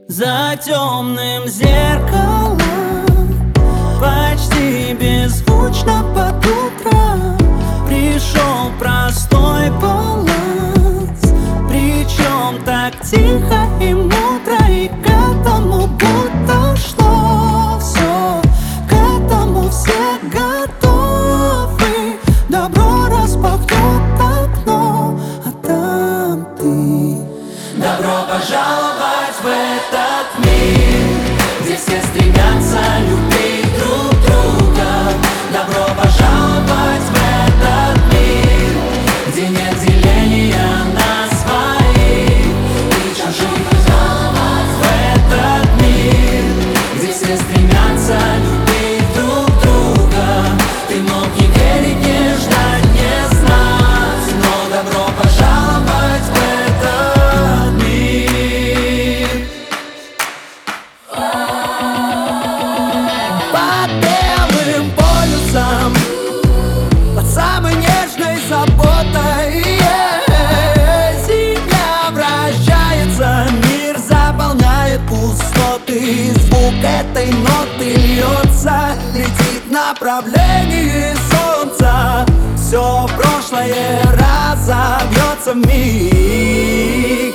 За темным зеркалом почти беззвучно под утро пришел простой баланс, причем так тихо и мудро, и к этому будто шло все, к этому все готовы. Добро распахнет окно, а там ты. Добро пожаловать в этот мир, где все стремятся любить друг друга. Добро пожаловать в этот мир, где нет деления на своих и чужих. В этот мир, где все стремятся любить друг друга. Ты мог не верить, не ждать, не знать, но добро пожаловать в этот мир. Под белым полюсом, под самой нежной заботой, земля вращается, мир заполняет пустоты. Звук этой ноты льется, летит в направлении солнца. Все прошлое разобьется в миг.